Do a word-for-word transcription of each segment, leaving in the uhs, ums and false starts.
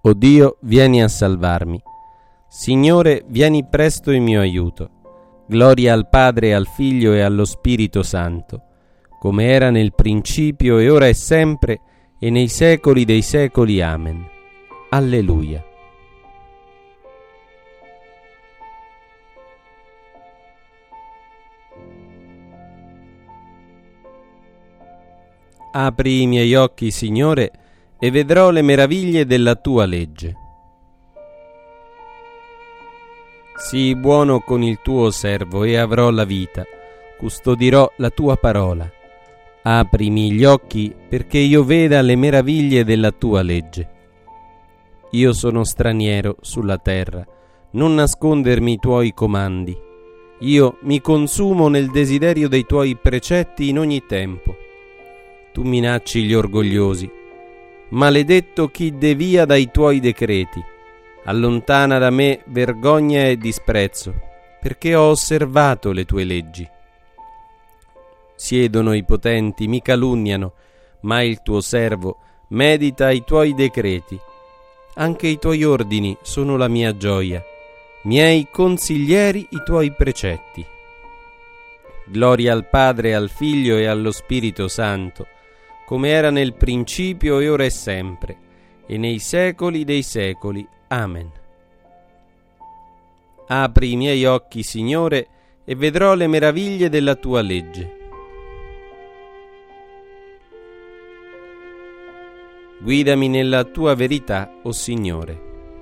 O Dio, vieni a salvarmi. Signore, vieni presto in mio aiuto. Gloria al Padre, al Figlio e allo Spirito Santo, come era nel principio e ora e sempre e nei secoli dei secoli. Amen. Alleluia. Apri i miei occhi, Signore, e vedrò le meraviglie della tua legge. Sii buono con il tuo servo e avrò la vita, custodirò la tua parola. Aprimi gli occhi perché io veda le meraviglie della tua legge. Io sono straniero sulla terra, non nascondermi i tuoi comandi. Io mi consumo nel desiderio dei tuoi precetti in ogni tempo. Tu minacci gli orgogliosi. Maledetto chi devia dai tuoi decreti. Allontana da me vergogna e disprezzo, perché ho osservato le tue leggi. Siedono i potenti, mi calunniano, ma il tuo servo medita i tuoi decreti. Anche i tuoi ordini sono la mia gioia, miei consiglieri i tuoi precetti. Gloria al Padre, al Figlio e allo Spirito Santo, come era nel principio e ora e sempre, e nei secoli dei secoli. Amen. Apri i miei occhi, Signore, e vedrò le meraviglie della tua legge. Guidami nella tua verità, o Signore.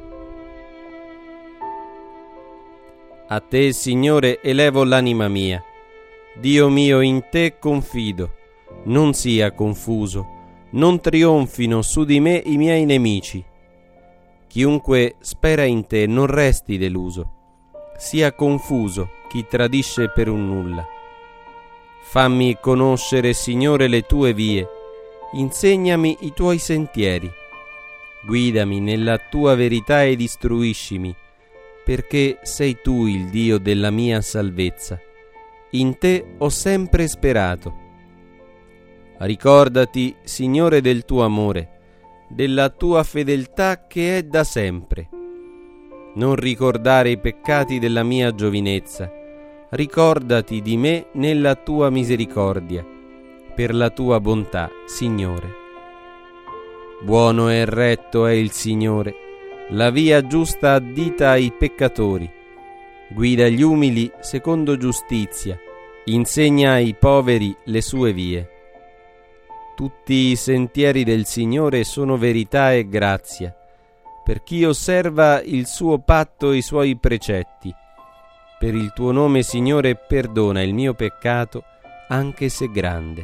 A te, Signore, elevo l'anima mia. Dio mio, in te confido. Non sia confuso, non trionfino su di me i miei nemici. Chiunque spera in te non resti deluso, sia confuso chi tradisce per un nulla. Fammi conoscere, Signore, le tue vie, insegnami i tuoi sentieri. Guidami nella tua verità ed istruiscimi, perché sei tu il Dio della mia salvezza. In te ho sempre sperato. Ricordati, Signore, del tuo amore, della tua fedeltà che è da sempre. Non ricordare i peccati della mia giovinezza. Ricordati di me nella tua misericordia, per la tua bontà, Signore. Buono e retto è il Signore, la via giusta addita ai peccatori. Guida gli umili secondo giustizia, insegna ai poveri le sue vie. Tutti i sentieri del Signore sono verità e grazia, per chi osserva il suo patto e i suoi precetti. Per il tuo nome, Signore, perdona il mio peccato, anche se grande.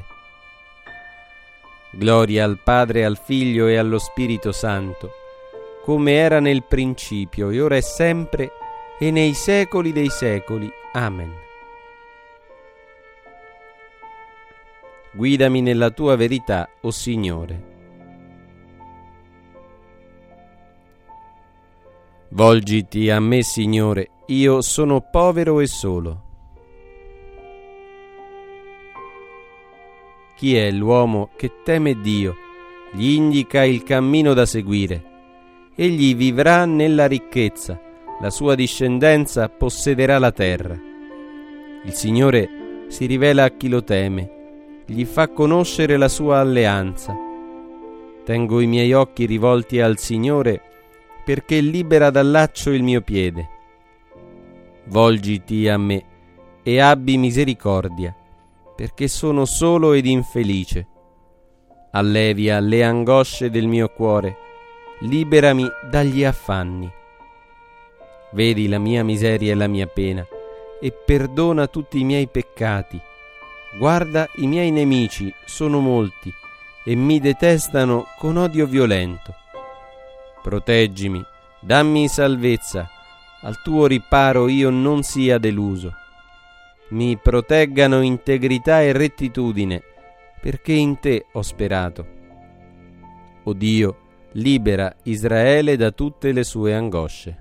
Gloria al Padre, al Figlio e allo Spirito Santo, come era nel principio, e ora è sempre, e nei secoli dei secoli. Amen. Guidami nella tua verità, o Signore. Volgiti a me, Signore, io sono povero e solo. Chi è l'uomo che teme Dio? Gli indica il cammino da seguire. Egli vivrà nella ricchezza, la sua discendenza possederà la terra. Il Signore si rivela a chi lo teme, gli fa conoscere la sua alleanza. Tengo i miei occhi rivolti al Signore, perché libera dal laccio il mio piede. Volgiti a me e abbi misericordia, perché sono solo ed infelice. Allevia le angosce del mio cuore, liberami dagli affanni. Vedi la mia miseria e la mia pena, e perdona tutti i miei peccati. Guarda, i miei nemici sono molti e mi detestano con odio violento. Proteggimi, dammi salvezza, al tuo riparo io non sia deluso. Mi proteggano integrità e rettitudine, perché in te ho sperato. O Dio, libera Israele da tutte le sue angosce.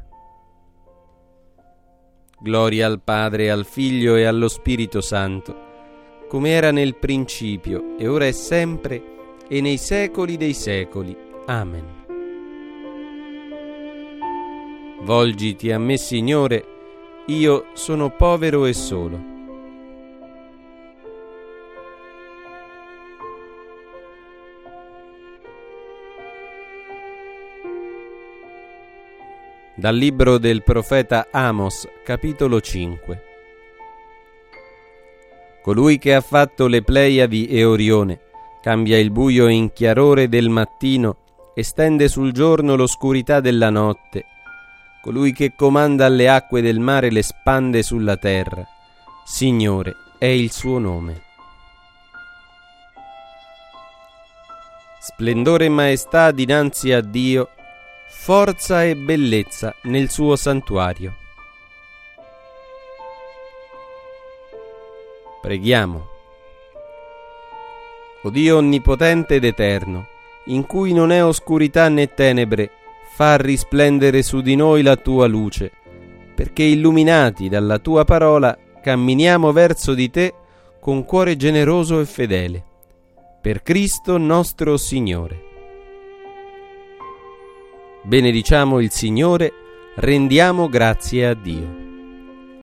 Gloria al Padre, al Figlio e allo Spirito Santo, come era nel principio, e ora è sempre, e nei secoli dei secoli. Amen. Volgiti a me, Signore, io sono povero e solo. Dal libro del profeta Amos, capitolo cinque. Colui che ha fatto le Pleiadi e Orione, cambia il buio in chiarore del mattino, estende sul giorno l'oscurità della notte. Colui che comanda alle acque del mare le spande sulla terra. Signore è il suo nome. Splendore e maestà dinanzi a Dio, forza e bellezza nel suo santuario. Preghiamo. O Dio onnipotente ed eterno, in cui non è oscurità né tenebre, fa risplendere su di noi la tua luce, perché illuminati dalla tua parola camminiamo verso di te con cuore generoso e fedele. Per Cristo nostro Signore. Benediciamo il Signore, rendiamo grazie a Dio.